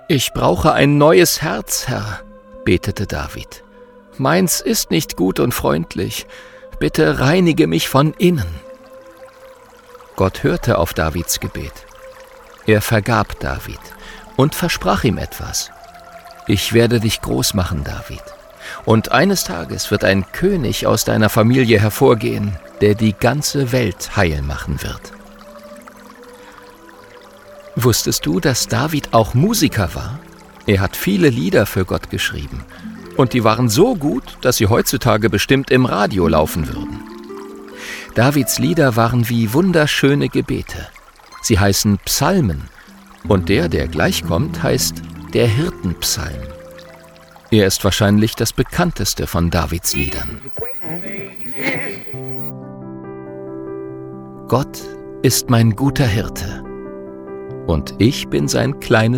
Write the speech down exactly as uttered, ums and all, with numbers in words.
»Ich brauche ein neues Herz, Herr«, betete David. »Meins ist nicht gut und freundlich. Bitte reinige mich von innen.« Gott hörte auf Davids Gebet. Er vergab David und versprach ihm etwas. »Ich werde dich groß machen, David. Und eines Tages wird ein König aus deiner Familie hervorgehen, der die ganze Welt heil machen wird.« Wusstest du, dass David auch Musiker war? Er hat viele Lieder für Gott geschrieben. Und die waren so gut, dass sie heutzutage bestimmt im Radio laufen würden. Davids Lieder waren wie wunderschöne Gebete. Sie heißen Psalmen. Und der, der gleich kommt, heißt der Hirtenpsalm. Er ist wahrscheinlich das bekannteste von Davids Liedern. Gott ist mein guter Hirte. Und ich bin sein kleines